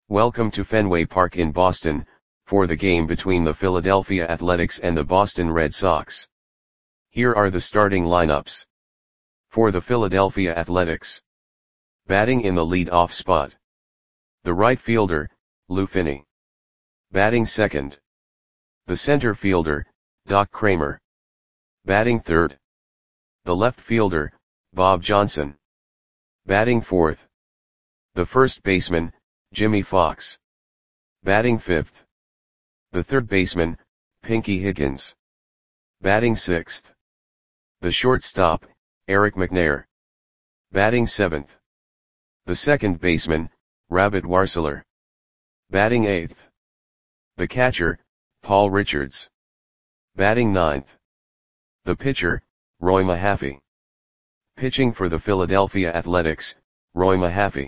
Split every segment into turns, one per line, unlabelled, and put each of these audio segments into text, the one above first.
Welcome to Fenway Park in Boston, for the game between the Philadelphia Athletics and the Boston Red Sox. Here are the starting lineups. For the Philadelphia Athletics. Batting in the lead-off spot. The right fielder, Lou Finney. Batting second. The center fielder, Doc Cramer. Batting third. The left fielder, Bob Johnson. Batting fourth. The first baseman, Jimmy Fox. Batting fifth. The third baseman, Pinky Higgins. Batting sixth. The shortstop, Eric McNair. Batting seventh. The second baseman, Rabbit Warseler. Batting eighth. The catcher, Paul Richards. Batting ninth. The pitcher, Roy Mahaffey. Pitching for the Philadelphia Athletics, Roy Mahaffey.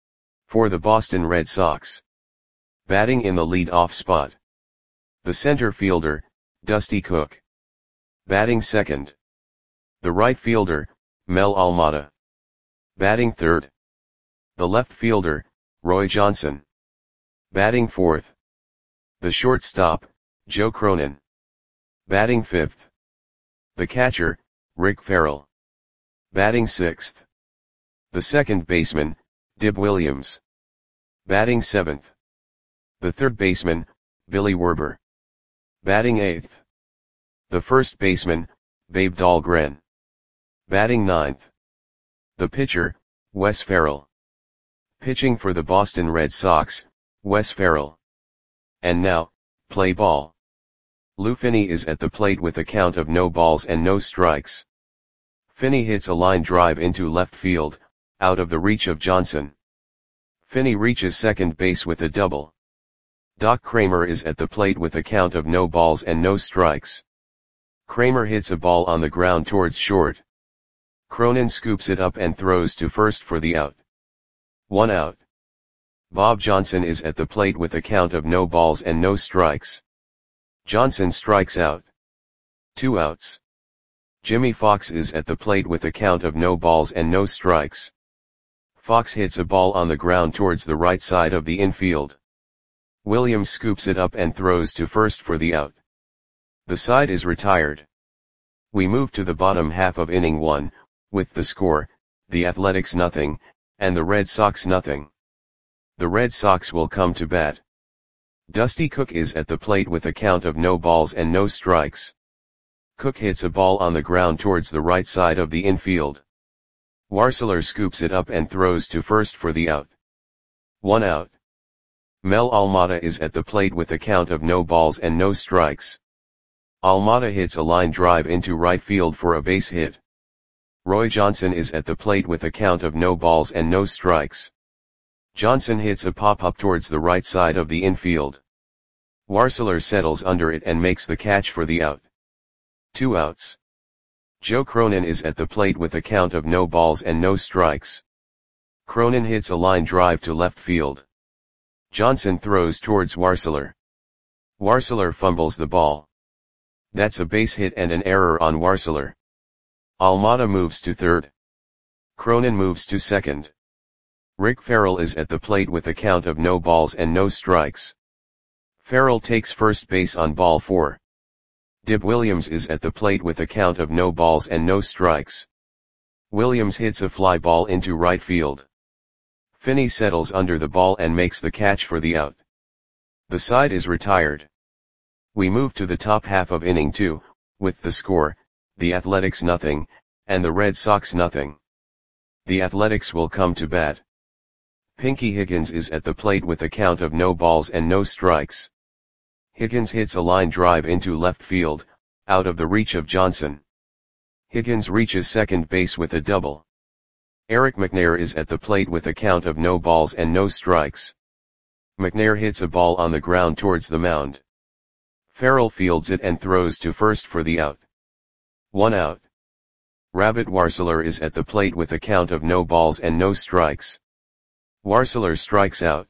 For the Boston Red Sox. Batting in the lead-off spot. The center fielder, Dusty Cook. Batting second. The right fielder, Mel Almada. Batting third. The left fielder, Roy Johnson. Batting fourth. The shortstop, Joe Cronin. Batting fifth. The catcher, Rick Farrell. Batting sixth. The second baseman, Dib Williams. Batting seventh. The third baseman, Billy Werber. Batting eighth. The first baseman, Babe Dahlgren. Batting ninth. The pitcher, Wes Farrell. Pitching for the Boston Red Sox, Wes Farrell. And now, play ball. Lou Finney is at the plate with a count of no balls and no strikes. Finney hits a line drive into left field, out of the reach of Johnson. Finney reaches second base with a double. Doc Cramer is at the plate with a count of no balls and no strikes. Cramer hits a ball on the ground towards short. Cronin scoops it up and throws to first for the out. 1 out. Bob Johnson is at the plate with a count of no balls and no strikes. Johnson strikes out. 2 outs. Jimmy Fox is at the plate with a count of no balls and no strikes. Fox hits a ball on the ground towards the right side of the infield. Williams scoops it up and throws to first for the out. The side is retired. We move to the bottom half of inning 1, with the score, the Athletics 0, and the Red Sox 0. The Red Sox will come to bat. Dusty Cook is at the plate with a count of no balls and no strikes. Cook hits a ball on the ground towards the right side of the infield. Warseler scoops it up and throws to first for the out. 1 out. Mel Almada is at the plate with a count of no balls and no strikes. Almada hits a line drive into right field for a base hit. Roy Johnson is at the plate with a count of no balls and no strikes. Johnson hits a pop-up towards the right side of the infield. Warseler settles under it and makes the catch for the out. 2 outs. Joe Cronin is at the plate with a count of no balls and no strikes. Cronin hits a line drive to left field. Johnson throws towards Warseler. Warseler fumbles the ball. That's a base hit and an error on Warseler. Almada moves to third. Cronin moves to second. Rick Farrell is at the plate with a count of no balls and no strikes. Farrell takes first base on ball 4. Dib Williams is at the plate with a count of no balls and no strikes. Williams hits a fly ball into right field. Finney settles under the ball and makes the catch for the out. The side is retired. We move to the top half of inning 2, with the score, the Athletics 0, and the Red Sox 0. The Athletics will come to bat. Pinky Higgins is at the plate with a count of no balls and no strikes. Higgins hits a line drive into left field, out of the reach of Johnson. Higgins reaches second base with a double. Eric McNair is at the plate with a count of no balls and no strikes. McNair hits a ball on the ground towards the mound. Farrell fields it and throws to first for the out. 1 out. Rabbit Warseler is at the plate with a count of no balls and no strikes. Warseler strikes out.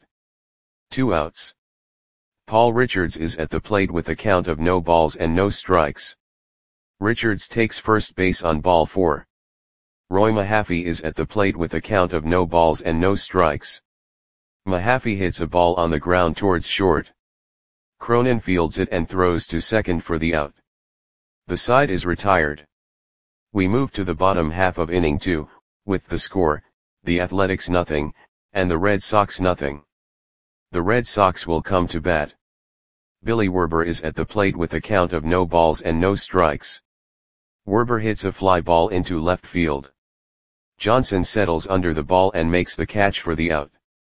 2 outs. Paul Richards is at the plate with a count of no balls and no strikes. Richards takes first base on ball 4. Roy Mahaffey is at the plate with a count of no balls and no strikes. Mahaffey hits a ball on the ground towards short. Cronin fields it and throws to second for the out. The side is retired. We move to the bottom half of inning 2, with the score, the Athletics nothing, and the Red Sox nothing. The Red Sox will come to bat. Billy Werber is at the plate with a count of no balls and no strikes. Werber hits a fly ball into left field. Johnson settles under the ball and makes the catch for the out.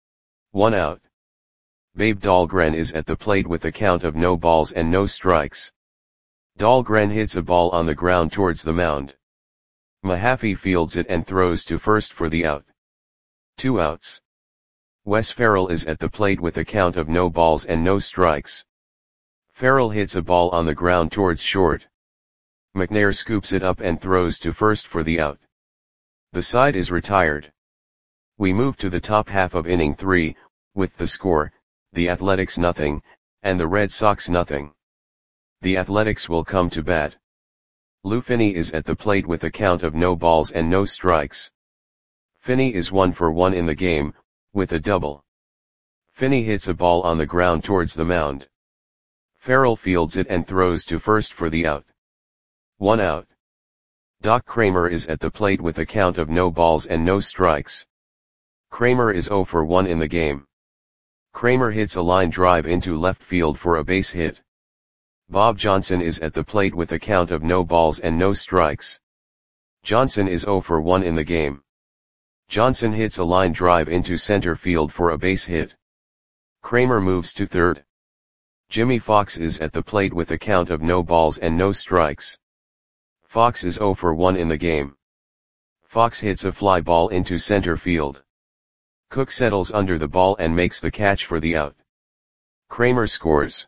1 out. Babe Dahlgren is at the plate with a count of no balls and no strikes. Dahlgren hits a ball on the ground towards the mound. Mahaffey fields it and throws to first for the out. 2 outs. Wes Ferrell is at the plate with a count of no balls and no strikes. Ferrell hits a ball on the ground towards short. McNair scoops it up and throws to first for the out. The side is retired. We move to the top half of inning 3, with the score, the Athletics nothing, and the Red Sox nothing. The Athletics will come to bat. Lou Finney is at the plate with a count of no balls and no strikes. Finney is 1 for 1 in the game, with a double. Finney hits a ball on the ground towards the mound. Ferrell fields it and throws to first for the out. 1 out. Doc Kramer is at the plate with a count of no balls and no strikes. Kramer is 0 for 1 in the game. Kramer hits a line drive into left field for a base hit. Bob Johnson is at the plate with a count of no balls and no strikes. Johnson is 0 for 1 in the game. Johnson hits a line drive into center field for a base hit. Kramer moves to third. Jimmy Fox is at the plate with a count of no balls and no strikes. Fox is 0 for 1 in the game. Fox hits a fly ball into center field. Cook settles under the ball and makes the catch for the out. Kramer scores.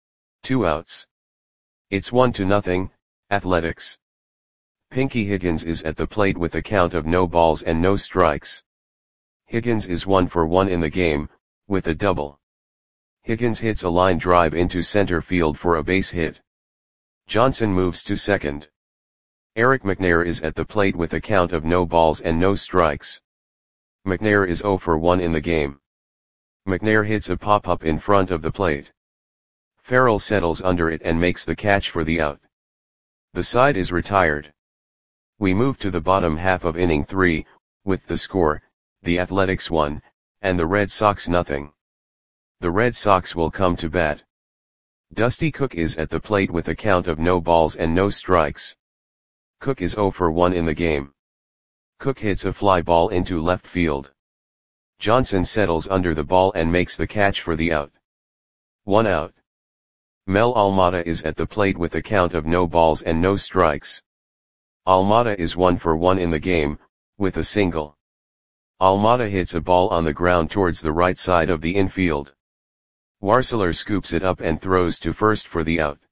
2 outs. It's 1-0, Athletics. Pinky Higgins is at the plate with a count of no balls and no strikes. Higgins is 1 for 1 in the game, with a double. Higgins hits a line drive into center field for a base hit. Johnson moves to second. Eric McNair is at the plate with a count of no balls and no strikes. McNair is 0 for 1 in the game. McNair hits a pop-up in front of the plate. Ferrell settles under it and makes the catch for the out. The side is retired. We move to the bottom half of inning 3, with the score, the Athletics 1, and the Red Sox nothing. The Red Sox will come to bat. Dusty Cook is at the plate with a count of no balls and no strikes. Cook is 0 for 1 in the game. Cook hits a fly ball into left field. Johnson settles under the ball and makes the catch for the out. 1 out. Mel Almada is at the plate with a count of no balls and no strikes. Almada is 1 for 1 in the game, with a single. Almada hits a ball on the ground towards the right side of the infield. Warseler scoops it up and throws to first for the out.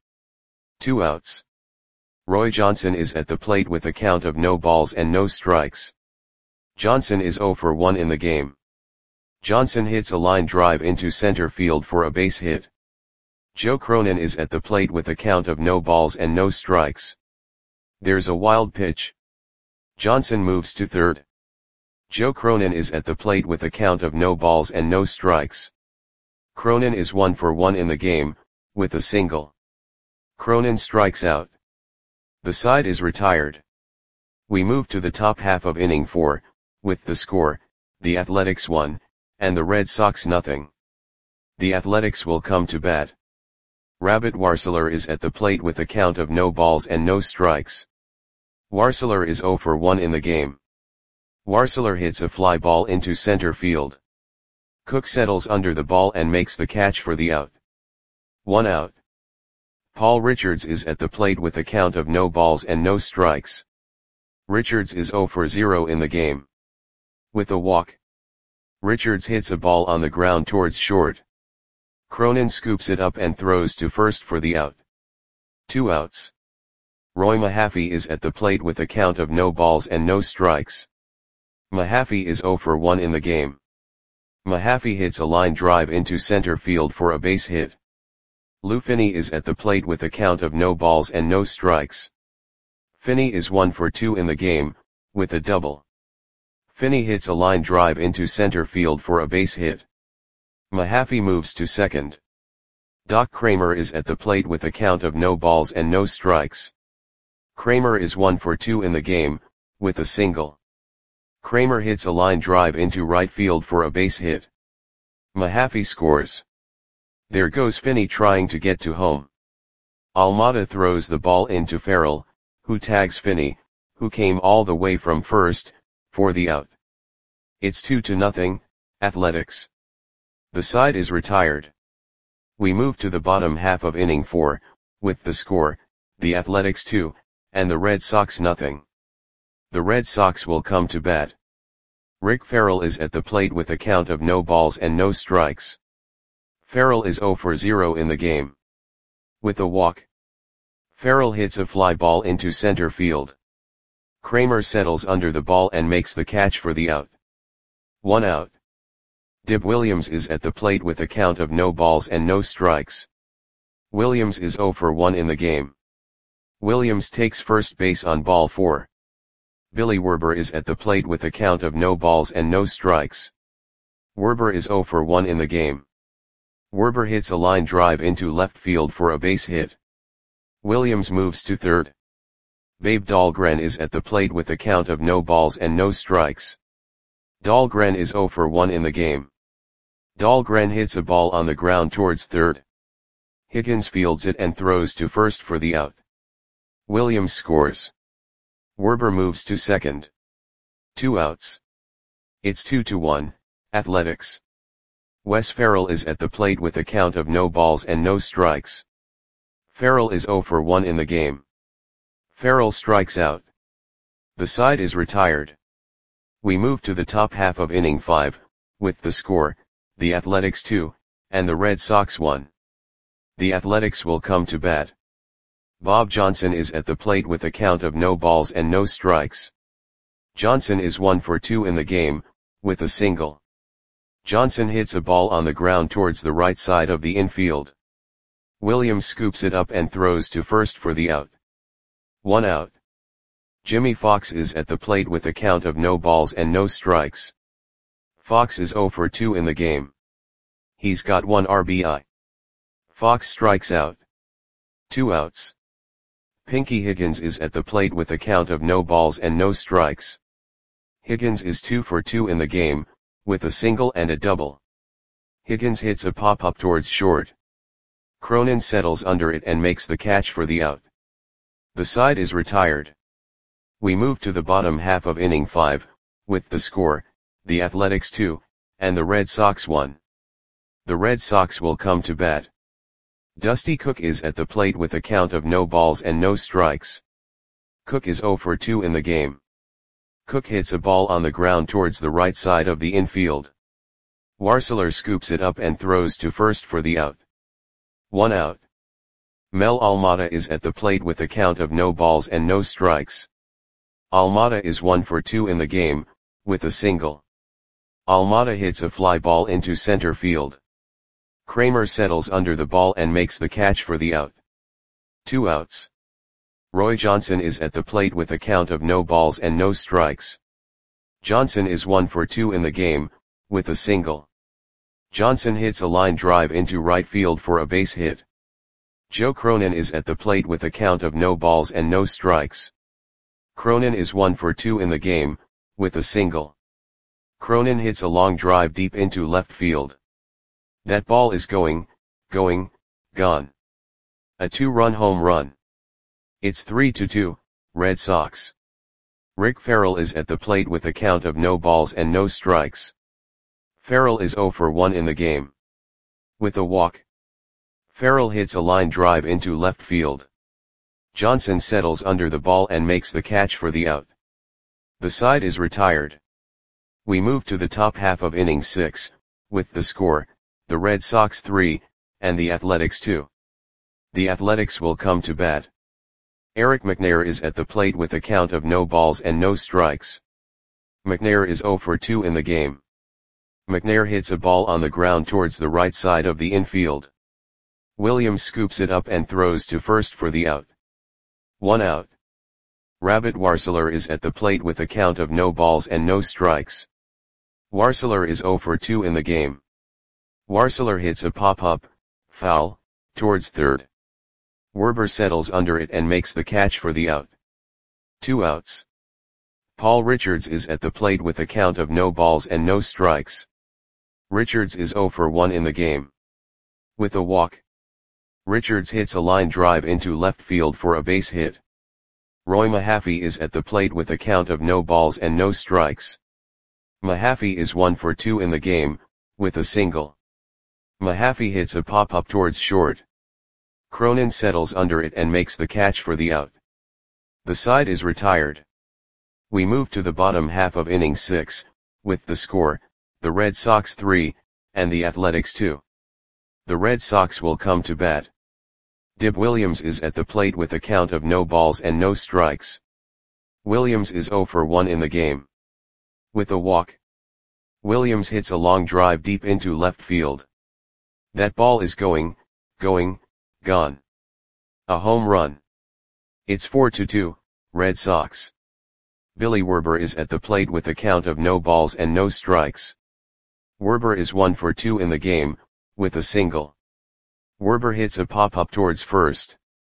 2 outs. Roy Johnson is at the plate with a count of no balls and no strikes. Johnson is 0 for 1 in the game. Johnson hits a line drive into center field for a base hit. Joe Cronin is at the plate with a count of no balls and no strikes. There's a wild pitch. Johnson moves to third. Joe Cronin is at the plate with a count of no balls and no strikes. Cronin is 1 for 1 in the game, with a single. Cronin strikes out. The side is retired. We move to the top half of inning 4, with the score, the Athletics 1, and the Red Sox nothing. The Athletics will come to bat. Rabbit Warseler is at the plate with a count of no balls and no strikes. Warseler is 0 for 1 in the game. Warseler hits a fly ball into center field. Cook settles under the ball and makes the catch for the out. 1 out. Paul Richards is at the plate with a count of no balls and no strikes. Richards is 0 for 0 in the game. With a walk. Richards hits a ball on the ground towards short. Cronin scoops it up and throws to first for the out. 2 outs. Roy Mahaffey is at the plate with a count of no balls and no strikes. Mahaffey is 0 for 1 in the game. Mahaffey hits a line drive into center field for a base hit. Lou Finney is at the plate with a count of no balls and no strikes. Finney is 1 for 2 in the game, with a double. Finney hits a line drive into center field for a base hit. Mahaffey moves to second. Doc Kramer is at the plate with a count of no balls and no strikes. Kramer is 1 for 2 in the game, with a single. Kramer hits a line drive into right field for a base hit. Mahaffey scores. There goes Finney trying to get to home. Almada throws the ball into Farrell, who tags Finney, who came all the way from first, for the out. It's 2-0, Athletics. The side is retired. We move to the bottom half of inning 4, with the score, the Athletics 2, and the Red Sox nothing. The Red Sox will come to bat. Rick Farrell is at the plate with a count of no balls and no strikes. Farrell is 0 for 0 in the game. With a walk, Farrell hits a fly ball into center field. Kramer settles under the ball and makes the catch for the out. 1 out. Dib Williams is at the plate with a count of no balls and no strikes. Williams is 0 for 1 in the game. Williams takes first base on ball 4. Billy Werber is at the plate with a count of no balls and no strikes. Werber is 0 for 1 in the game. Werber hits a line drive into left field for a base hit. Williams moves to third. Babe Dahlgren is at the plate with a count of no balls and no strikes. Dahlgren is 0 for 1 in the game. Dahlgren hits a ball on the ground towards third. Higgins fields it and throws to first for the out. Williams scores. Werber moves to second. 2 outs. It's 2-1, Athletics. Wes Farrell is at the plate with a count of no balls and no strikes. Farrell is 0 for 1 in the game. Farrell strikes out. The side is retired. We move to the top half of inning 5, with the score, the Athletics 2, and the Red Sox 1. The Athletics will come to bat. Bob Johnson is at the plate with a count of no balls and no strikes. Johnson is 1 for 2 in the game, with a single. Johnson hits a ball on the ground towards the right side of the infield. Williams scoops it up and throws to first for the out. 1 out. Jimmy Fox is at the plate with a count of no balls and no strikes. Fox is 0 for 2 in the game. He's got 1 RBI. Fox strikes out. 2 outs. Pinky Higgins is at the plate with a count of no balls and no strikes. Higgins is 2 for 2 in the game, with a single and a double. Higgins hits a pop-up towards short. Cronin settles under it and makes the catch for the out. The side is retired. We move to the bottom half of inning 5, with the score, the Athletics 2, and the Red Sox 1. The Red Sox will come to bat. Dusty Cook is at the plate with a count of no balls and no strikes. Cook is 0 for 2 in the game. Cook hits a ball on the ground towards the right side of the infield. Warseler scoops it up and throws to first for the out. 1 out. Mel Almada is at the plate with a count of no balls and no strikes. Almada is 1 for 2 in the game, with a single. Almada hits a fly ball into center field. Kramer settles under the ball and makes the catch for the out. 2 outs. Roy Johnson is at the plate with a count of no balls and no strikes. Johnson is 1 for 2 in the game, with a single. Johnson hits a line drive into right field for a base hit. Joe Cronin is at the plate with a count of no balls and no strikes. Cronin is 1 for 2 in the game, with a single. Cronin hits a long drive deep into left field. That ball is gone. A 2-run home run. It's 3-2, Red Sox. Rick Farrell is at the plate with a count of no balls and no strikes. Farrell is 0 for 1 in the game. With a walk, Farrell hits a line drive into left field. Johnson settles under the ball and makes the catch for the out. The side is retired. We move to the top half of inning 6, with the score, the Red Sox 3, and the Athletics 2. The Athletics will come to bat. Eric McNair is at the plate with a count of no balls and no strikes. McNair is 0 for 2 in the game. McNair hits a ball on the ground towards the right side of the infield. Williams scoops it up and throws to first for the out. 1 out. Rabbit Warseler is at the plate with a count of no balls and no strikes. Warseler is 0 for 2 in the game. Warseler hits a pop-up, foul, towards third. Werber settles under it and makes the catch for the out. 2 outs. Paul Richards is at the plate with a count of no balls and no strikes. Richards is 0 for 1 in the game. With a walk, Richards hits a line drive into left field for a base hit. Roy Mahaffey is at the plate with a count of no balls and no strikes. Mahaffey is 1 for 2 in the game, with a single. Mahaffey hits a pop-up towards short. Cronin settles under it and makes the catch for the out. The side is retired. We move to the bottom half of inning 6, with the score, the Red Sox 3, and the Athletics 2. The Red Sox will come to bat. Dib Williams is at the plate with a count of no balls and no strikes. Williams is 0 for 1 in the game. With a walk, Williams hits a long drive deep into left field. That ball is gone. A home run. It's 4-2, Red Sox. Billy Werber is at the plate with a count of no balls and no strikes. Werber is 1 for 2 in the game, with a single. Werber hits a pop-up towards first.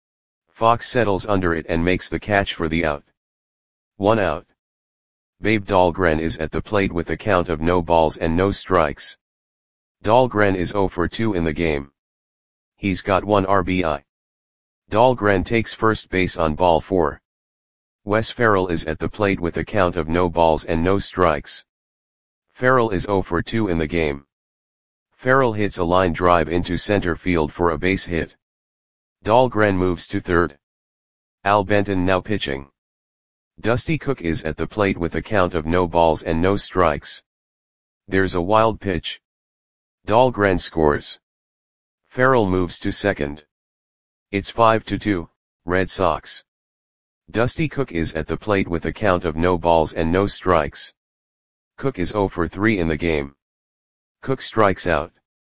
Fox settles under it and makes the catch for the out. 1 out. Babe Dahlgren is at the plate with a count of no balls and no strikes. Dahlgren is 0 for 2 in the game. He's got 1 RBI. Dahlgren takes first base on ball 4. Wes Ferrell is at the plate with a count of no balls and no strikes. Ferrell is 0 for 2 in the game. Ferrell hits a line drive into center field for a base hit. Dahlgren moves to third. Al Benton now pitching. Dusty Cook is at the plate with a count of no balls and no strikes. There's a wild pitch. Dahlgren scores. Ferrell moves to second. It's 5-2, Red Sox. Dusty Cook is at the plate with a count of no balls and no strikes. Cook is 0 for 3 in the game. Cook strikes out.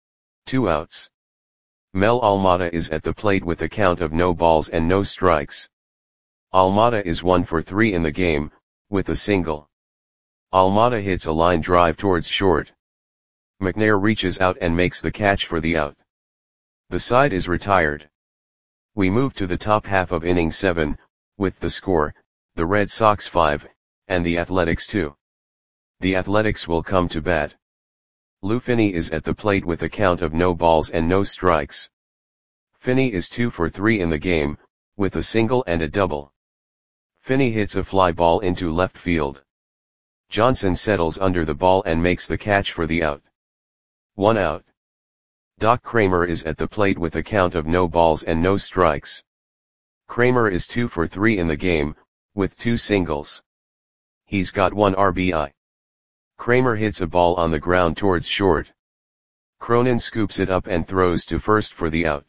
2 outs. Mel Almada is at the plate with a count of no balls and no strikes. Almada is 1 for 3 in the game, with a single. Almada hits a line drive towards short. McNair reaches out and makes the catch for the out. The side is retired. We move to the top half of inning 7, with the score, the Red Sox 5, and the Athletics 2. The Athletics will come to bat. Lou Finney is at the plate with a count of no balls and no strikes. Finney is 2 for 3 in the game, with a single and a double. Finney hits a fly ball into left field. Johnson settles under the ball and makes the catch for the out. 1 out. Doc Kramer is at the plate with a count of no balls and no strikes. Kramer is 2 for 3 in the game, with 2 singles. He's got 1 RBI. Kramer hits a ball on the ground towards short. Cronin scoops it up and throws to first for the out.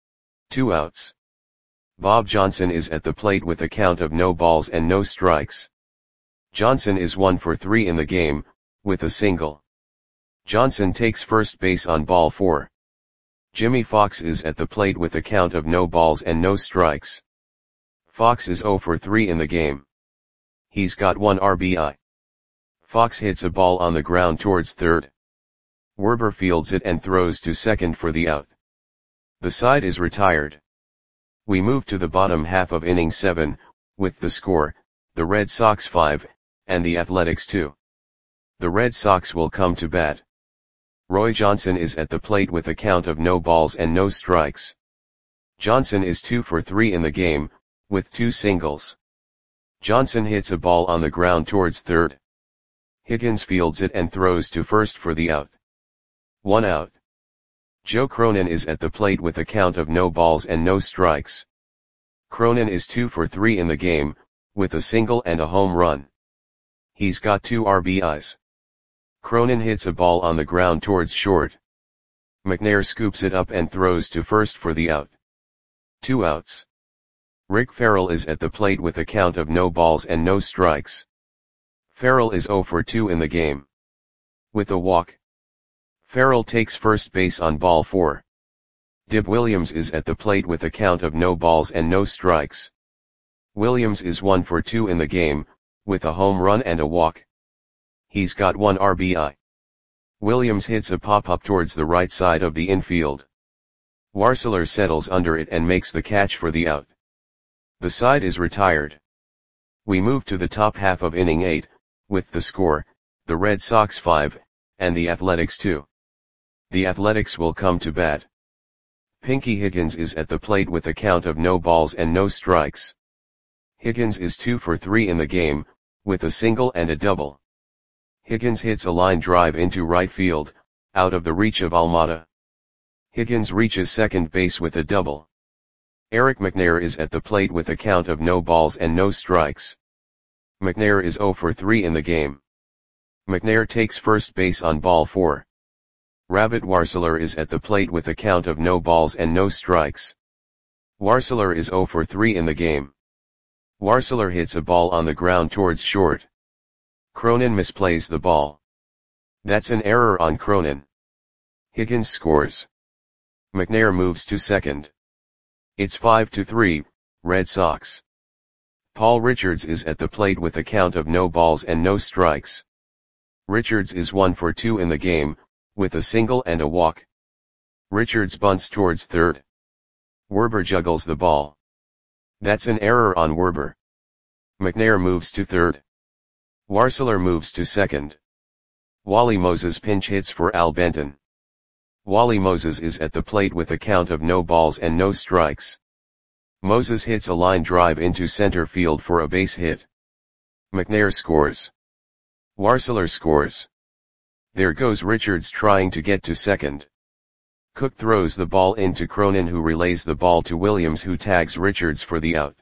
2 outs. Bob Johnson is at the plate with a count of no balls and no strikes. Johnson is 1 for 3 in the game, with a single. Johnson takes first base on ball 4. Jimmy Fox is at the plate with a count of no balls and no strikes. Fox is 0 for 3 in the game. He's got 1 RBI. Fox hits a ball on the ground towards third. Werber fields it and throws to second for the out. The side is retired. We move to the bottom half of inning 7, with the score, the Red Sox 5, and the Athletics 2. The Red Sox will come to bat. Roy Johnson is at the plate with a count of no balls and no strikes. Johnson is 2 for 3 in the game, with 2 singles. Johnson hits a ball on the ground towards third. Higgins fields it and throws to first for the out. 1 out. Joe Cronin is at the plate with a count of no balls and no strikes. Cronin is 2 for 3 in the game, with a single and a home run. He's got 2 RBIs. Cronin hits a ball on the ground towards short. McNair scoops it up and throws to first for the out. 2 outs. Rick Ferrell is at the plate with a count of no balls and no strikes. Ferrell is 0 for 2 in the game. With a walk, Ferrell takes first base on ball 4. Dib Williams is at the plate with a count of no balls and no strikes. Williams is 1 for 2 in the game, with a home run and a walk. He's got 1 RBI. Williams hits a pop-up towards the right side of the infield. Warseler settles under it and makes the catch for the out. The side is retired. We move to the top half of inning 8, with the score, the Red Sox 5, and the Athletics 2. The Athletics will come to bat. Pinky Higgins is at the plate with a count of no balls and no strikes. Higgins is 2 for 3 in the game, with a single and a double. Higgins hits a line drive into right field, out of the reach of Almada. Higgins reaches second base with a double. Eric McNair is at the plate with a count of no balls and no strikes. McNair is 0 for 3 in the game. McNair takes first base on ball 4. Rabbit Warseler is at the plate with a count of no balls and no strikes. Warseler is 0 for 3 in the game. Warseler hits a ball on the ground towards short. Cronin misplays the ball. That's an error on Cronin. Higgins scores. McNair moves to second. It's 5-3, Red Sox. Paul Richards is at the plate with a count of no balls and no strikes. Richards is 1 for 2 in the game, with a single and a walk. Richards bunts towards third. Werber juggles the ball. That's an error on Werber. McNair moves to third. Warseler moves to second. Wally Moses pinch hits for Al Benton. Wally Moses is at the plate with a count of no balls and no strikes. Moses hits a line drive into center field for a base hit. McNair scores. Warseler scores. There goes Richards trying to get to second. Cook throws the ball into Cronin, who relays the ball to Williams, who tags Richards for the out.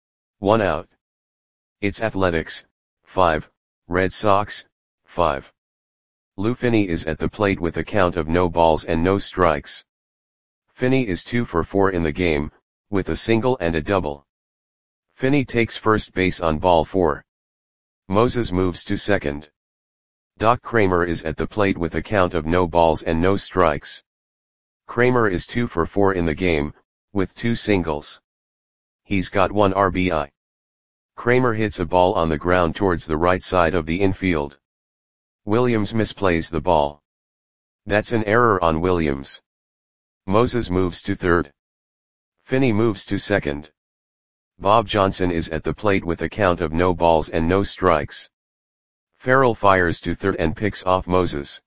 1 out. It's Athletics 5, Red Sox 5. Lou Finney is at the plate with a count of no balls and no strikes. Finney is 2 for 4 in the game, with a single and a double. Finney takes first base on ball 4. Moses moves to second. Doc Kramer is at the plate with a count of no balls and no strikes. Kramer is 2 for 4 in the game, with 2 singles. He's got 1 RBI. Kramer hits a ball on the ground towards the right side of the infield. Williams misplays the ball. That's an error on Williams. Moses moves to third. Finney moves to second. Bob Johnson is at the plate with a count of no balls and no strikes. Farrell fires to third and picks off Moses.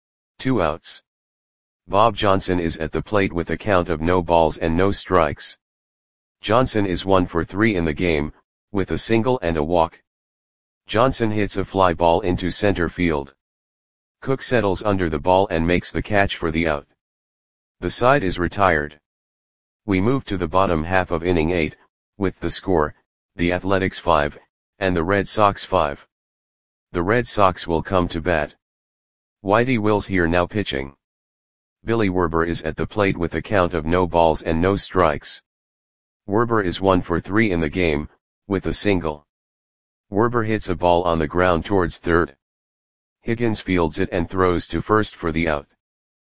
2 outs. Bob Johnson is at the plate with a count of no balls and no strikes. Johnson is 1 for 3 in the game, with a single and a walk. Johnson hits a fly ball into center field. Cook settles under the ball and makes the catch for the out. The side is retired. We move to the bottom half of inning 8, with the score, the Athletics 5, and the Red Sox 5. The Red Sox will come to bat. Whitey Wills here now pitching. Billy Werber is at the plate with a count of no balls and no strikes. Werber is 1 for 3 in the game, with a single. Werber hits a ball on the ground towards third. Higgins fields it and throws to first for the out.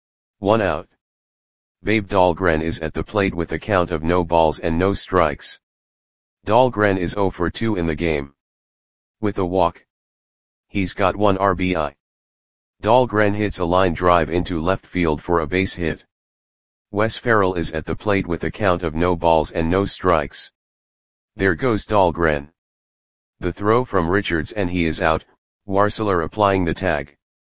1 out. Babe Dahlgren is at the plate with a count of no balls and no strikes. Dahlgren is 0 for 2 in the game. With a walk. He's got 1 RBI. Dahlgren hits a line drive into left field for a base hit. Wes Farrell is at the plate with a count of no balls and no strikes. There goes Dahlgren. The throw from Richards and he is out, Warseler applying the tag.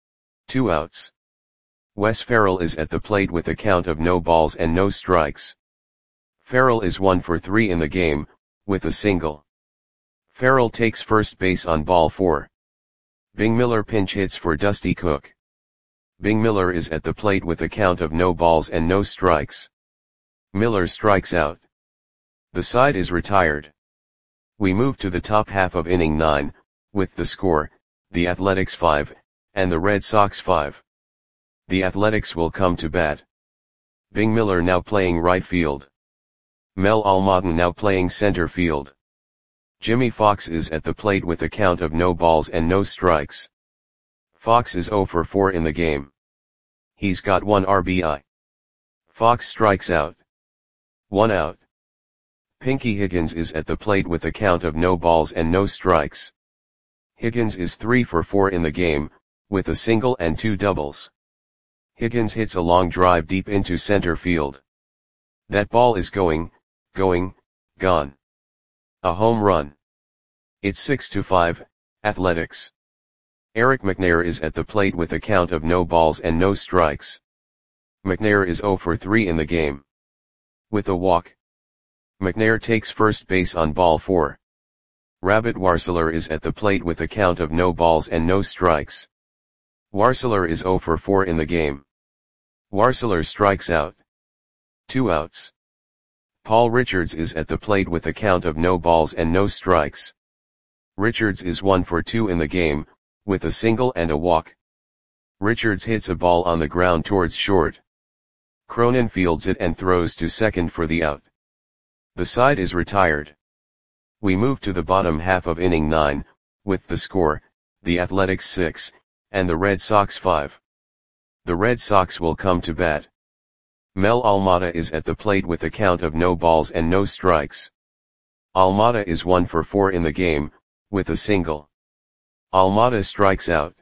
2 outs. Wes Farrell is at the plate with a count of no balls and no strikes. Farrell is 1 for 3 in the game, with a single. Farrell takes first base on ball 4. Bing Miller pinch hits for Dusty Cook. Bing Miller is at the plate with a count of no balls and no strikes. Miller strikes out. The side is retired. We move to the top half of inning 9, with the score, the Athletics 5, and the Red Sox 5. The Athletics will come to bat. Bing Miller now playing right field. Mel Almaden now playing center field. Jimmy Fox is at the plate with a count of no balls and no strikes. Fox is 0 for 4 in the game. He's got 1 RBI. Fox strikes out. 1 out. Pinky Higgins is at the plate with a count of no balls and no strikes. Higgins is 3 for 4 in the game, with a single and 2 doubles. Higgins hits a long drive deep into center field. That ball is going, gone. A home run. It's 6-5, Athletics. Eric McNair is at the plate with a count of no balls and no strikes. McNair is 0 for 3 in the game. With a walk. McNair takes first base on ball 4. Rabbit Warseler is at the plate with a count of no balls and no strikes. Warseler is 0 for 4 in the game. Warseler strikes out. 2 outs. Paul Richards is at the plate with a count of no balls and no strikes. Richards is 1 for 2 in the game, with a single and a walk. Richards hits a ball on the ground towards short. Cronin fields it and throws to second for the out. The side is retired. We move to the bottom half of inning 9, with the score, the Athletics 6, and the Red Sox 5. The Red Sox will come to bat. Mel Almada is at the plate with a count of no balls and no strikes. Almada is 1 for 4 in the game, with a single. Almada strikes out.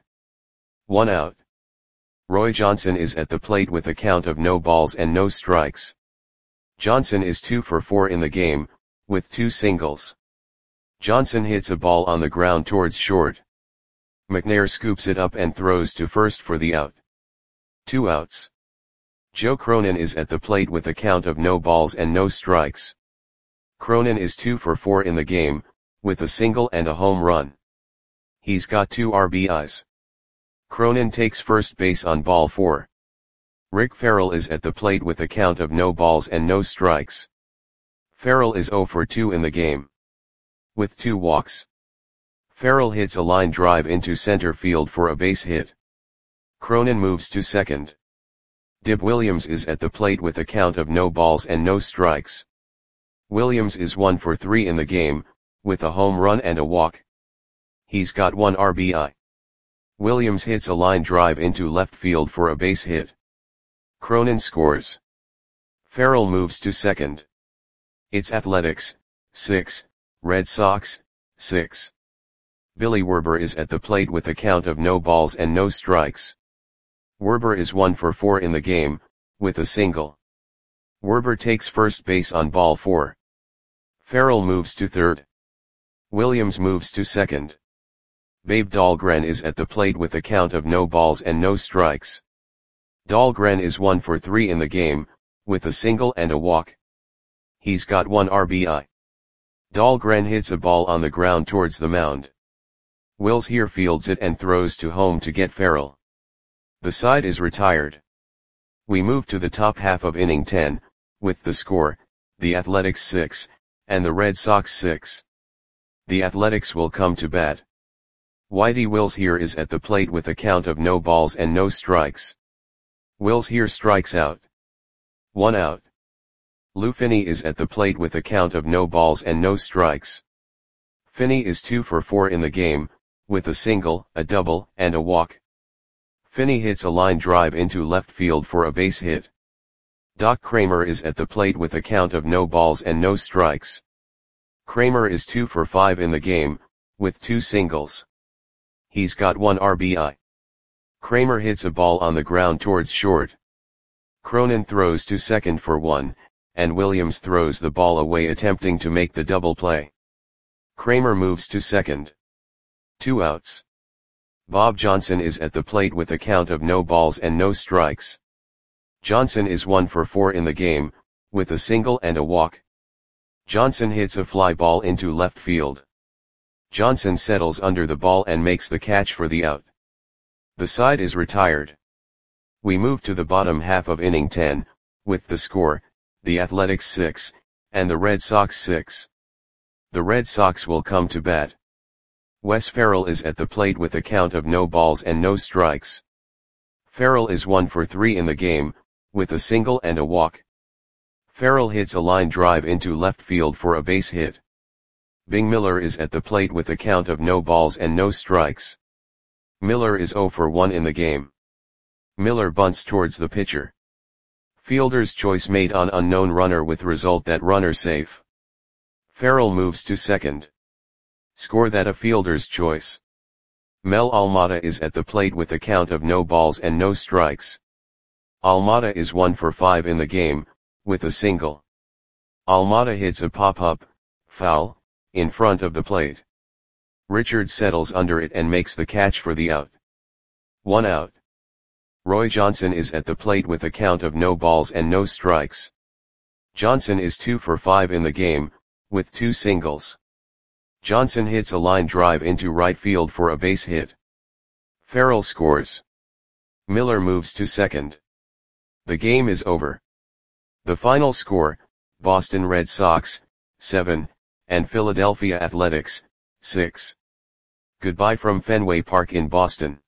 1 out. Roy Johnson is at the plate with a count of no balls and no strikes. Johnson is 2 for 4 in the game, with 2 singles. Johnson hits a ball on the ground towards short. McNair scoops it up and throws to first for the out. 2 outs. Joe Cronin is at the plate with a count of no balls and no strikes. Cronin is 2 for 4 in the game, with a single and a home run. He's got 2 RBIs. Cronin takes first base on ball 4. Rick Farrell is at the plate with a count of no balls and no strikes. Farrell is 0 for 2 in the game. With 2 walks. Farrell hits a line drive into center field for a base hit. Cronin moves to second. Dib Williams is at the plate with a count of no balls and no strikes. Williams is 1 for 3 in the game, with a home run and a walk. He's got 1 RBI. Williams hits a line drive into left field for a base hit. Cronin scores. Farrell moves to second. It's Athletics, 6, Red Sox, 6. Billy Werber is at the plate with a count of no balls and no strikes. Werber is 1 for 4 in the game, with a single. Werber takes first base on ball 4. Farrell moves to third. Williams moves to second. Babe Dahlgren is at the plate with a count of no balls and no strikes. Dahlgren is 1 for 3 in the game, with a single and a walk. He's got 1 RBI. Dahlgren hits a ball on the ground towards the mound. Wills here fields it and throws to home to get Farrell. The side is retired. We move to the top half of inning 10, with the score, the Athletics 6, and the Red Sox 6. The Athletics will come to bat. Whitey Wills here is at the plate with a count of no balls and no strikes. Wills here strikes out. 1 out. Lou Finney is at the plate with a count of no balls and no strikes. Finney is 2 for 4 in the game, with a single, a double, and a walk. Finney hits a line drive into left field for a base hit. Doc Kramer is at the plate with a count of no balls and no strikes. Kramer is 2 for 5 in the game, with 2 singles. He's got 1 RBI. Kramer hits a ball on the ground towards short. Cronin throws to second for 1, and Williams throws the ball away attempting to make the double play. Kramer moves to second. 2 outs. Bob Johnson is at the plate with a count of no balls and no strikes. Johnson is 1 for 4 in the game, with a single and a walk. Johnson hits a fly ball into left field. Johnson settles under the ball and makes the catch for the out. The side is retired. We move to the bottom half of inning 10, with the score, the Athletics 6, and the Red Sox 6. The Red Sox will come to bat. Wes Farrell is at the plate with a count of no balls and no strikes. Farrell is 1 for 3 in the game, with a single and a walk. Farrell hits a line drive into left field for a base hit. Bing Miller is at the plate with a count of no balls and no strikes. Miller is 0 for 1 in the game. Miller bunts towards the pitcher. Fielder's choice made on unknown runner with result that runner safe. Farrell moves to second. Score that a fielder's choice. Mel Almada is at the plate with a count of no balls and no strikes. Almada is 1 for 5 in the game, with a single. Almada hits a pop-up, foul, in front of the plate. Richards settles under it and makes the catch for the out. 1 out. Roy Johnson is at the plate with a count of no balls and no strikes. Johnson is 2 for 5 in the game, with 2 singles. Johnson hits a line drive into right field for a base hit. Farrell scores. Miller moves to second. The game is over. The final score, Boston Red Sox, 7, and Philadelphia Athletics, 6. Goodbye from Fenway Park in Boston.